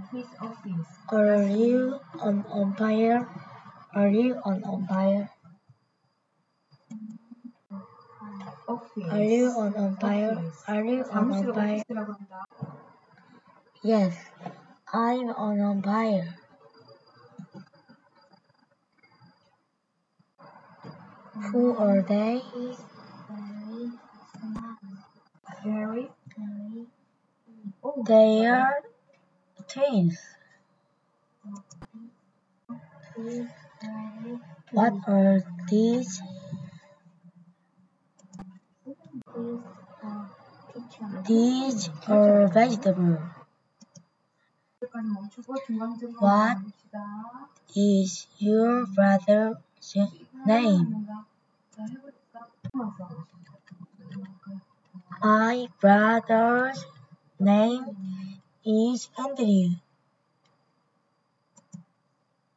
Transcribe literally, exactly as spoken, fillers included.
his office. Are you an umpire? Are you an umpire? Office. Are you an umpire? Office. Are you an 사무실을 umpire? 오피스라고 한다. Yes, I'm an umpire. Who are they? Very. Oh, They are twins. What are these? These are vegetables. 여기까지 멈추고 중간중간 What 봅시다. is your brother's name? 자, 해볼까? 맞아. My brother's name is Andrew.